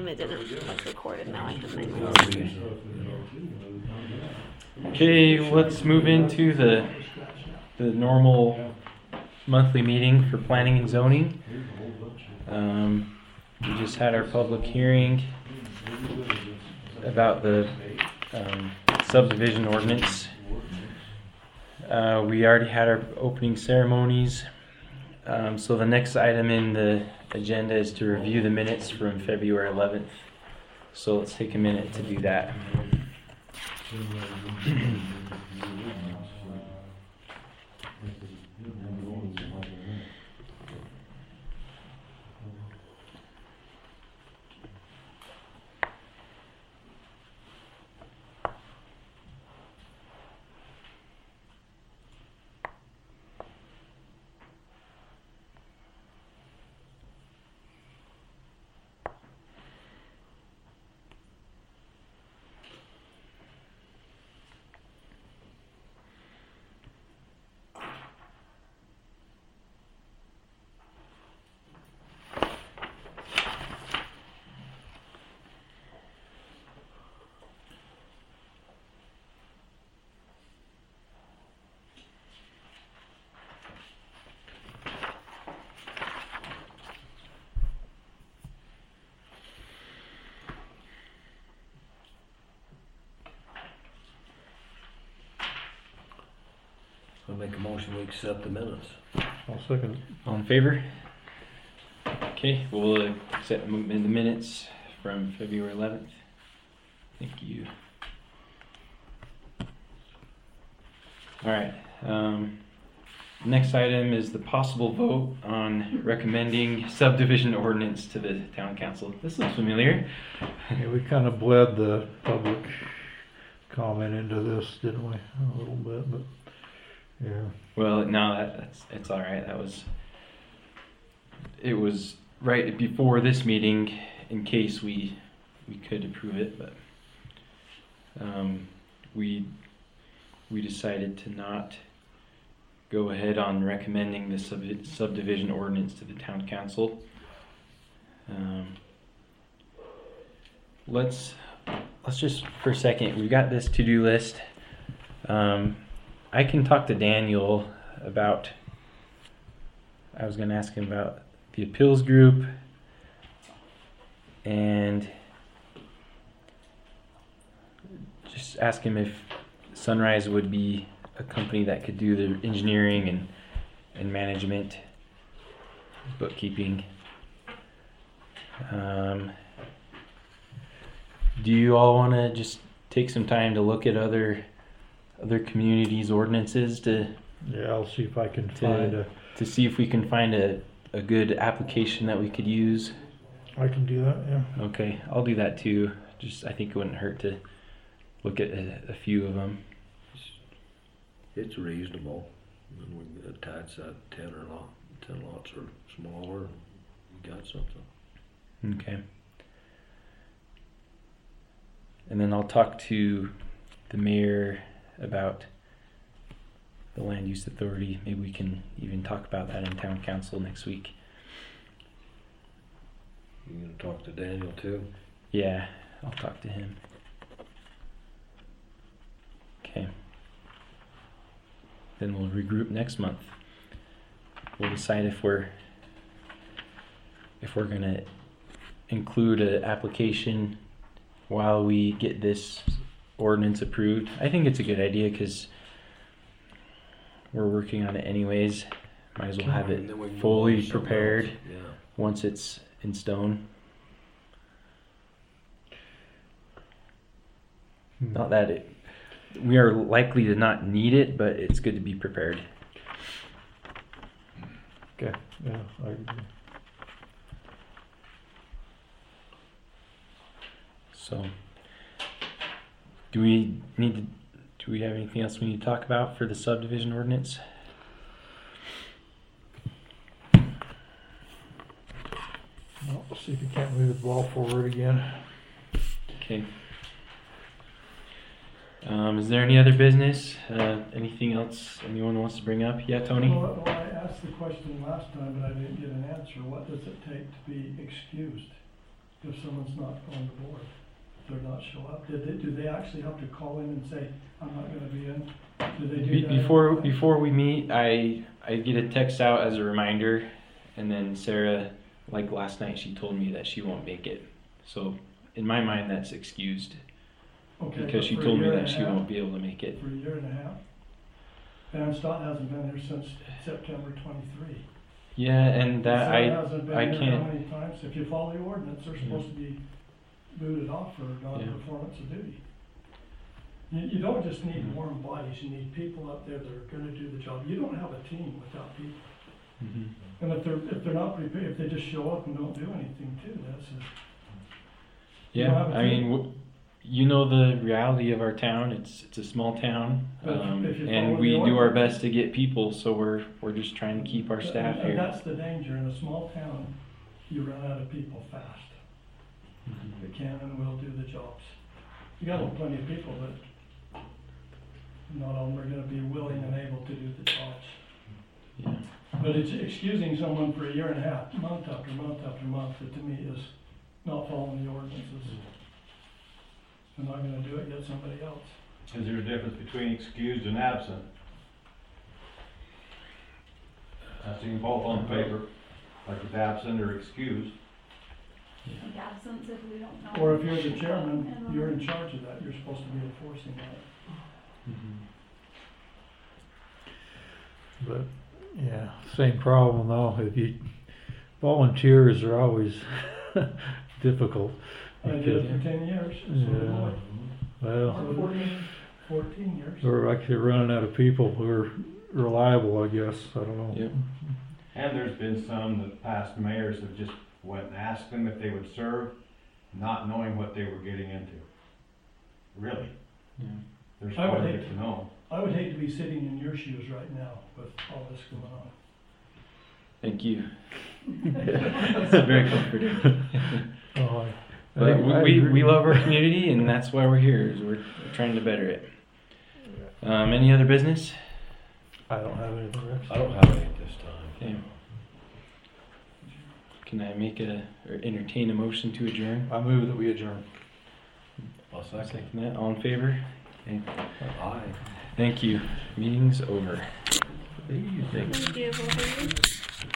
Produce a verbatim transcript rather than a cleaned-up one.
it didn't was recorded. Now I have my notes. Okay, let's move into the the normal monthly meeting for planning and zoning. Um, we just had our public hearing about the um, subdivision ordinance. Uh, we already had our opening ceremonies. Um, so the next item in the agenda is to review the minutes from February eleventh. So let's take a minute to do that. I'll make a motion to accept the minutes. I'll second it. All in favor? Okay, we'll uh, accept the the minutes from February eleventh. Thank you. All right. Um, next item is the possible vote on recommending subdivision ordinance to the town council. This looks familiar. Yeah, we kind of bled the public comment into this, didn't we? A little bit, but yeah. Well, no, that, that's it's all right. That was it was right before this meeting, in case we we could approve it, but um, we we decided to not go ahead on recommending the sub subdivision ordinance to the town council. Um, let's let's just for a second. We've got this to-do list. Um, I can talk to Daniel about, I was going to ask him about the appeals group and just ask him if Sunrise would be a company that could do the engineering and, and management, bookkeeping. Um, do you all want to just take some time to look at other other communities' ordinances to Yeah, I'll see if I can to, find a. to see if we can find a, a good application that we could use? I can do that. Yeah. Okay, I'll do that too. Just I think it wouldn't hurt to look at a, a few of them. It's reasonable. And we can attach that ten or lot, ten lots or smaller. You got something. Okay. And then I'll talk to the mayor about the land use authority. Maybe we can even talk about that in town council next week. You gonna talk to Daniel too? Yeah, I'll talk to him. Okay. Then we'll regroup next month. We'll decide if we're if we're gonna include an application while we get this ordinance approved. I think it's a good idea because we're working on it anyways. Might as well have And then we it can fully move something prepared else. Yeah. once it's in stone. Hmm. Not that it, we are likely to not need it, but it's good to be prepared. Okay. Yeah, I agree. So, do we need to, do we have anything else we need to talk about for the subdivision ordinance? Well, let's see if you can't move the ball forward again. Okay. Um, is there any other business? Uh, anything else anyone wants to bring up? Yeah, Tony? Well, well, I asked the question last time, but I didn't get an answer. What does it take to be excused? if someone's not on the board, if they're not show up? Did they, do they actually have to call in and say, I'm not gonna be in? Do they do Be- that? before every time? before we meet, I I get a text out as a reminder, and then Sarah, like last night, she told me that she won't make it. So in my mind, that's excused Okay, because but she for a told me year that and a she half- won't be able to make it. For a year and a half? Van Stott hasn't been here since September twenty-three. Yeah, and that Sarah I hasn't been I here can't- how many times? If you follow the ordinance, they're Yeah. supposed to be booted off for non-performance of duty. You, you don't just need Mhm. warm bodies, you need people up there that are gonna do the job. You don't have a team without people. Mhm. And if they're, if they're not prepared, if they just show up and don't do anything too, that's a, You Yeah, don't have a I team? mean, w- you know the reality of our town. It's it's a small town, But if- um, if you and follow we the do our ordinance- best to get people. So we're we're just trying to keep our staff and, and here. that's the danger. In a small town, you run out of people fast. Mhm. That can and will do the jobs. You got plenty of people, but not all of them are gonna be willing and able to do the jobs. Yeah. But it's excusing someone for a year and a half, month after month after month, that to me is not following the ordinances. They're not gonna do it, get somebody else. Is there a difference between excused and absent? I've seen both on paper, like it's absent or excused. Like absence if we don't know. Or if you're the chairman, you're in charge of that, you're supposed to be enforcing that. Mhm. But, yeah, same problem though, if you, volunteers are always difficult. I did it for ten years, so did Yeah. I. Well, Or fourteen, fourteen years. we're actually running out of people who are reliable, I guess, I don't know. Yep. And there's been some that past mayors have just went and asked them if they would serve, not knowing what they were getting into. Really, Yeah. they're I would smart hate to know. I would hate to be sitting in your shoes right now with all this going on. Thank you. It's very comforting. Oh, I- But I- we, I we, agree. we love our community, and that's why we're here. Is we're, we're trying to better it. Um, any other business? I don't have anything else. I don't have any at this time. Okay. Can I make a or entertain a motion to adjourn? I move that we adjourn. I'll second. Second that. All in favor? Okay. Aye. Thank you. Meeting's over. Easy. Thanks. Thank you, both of you.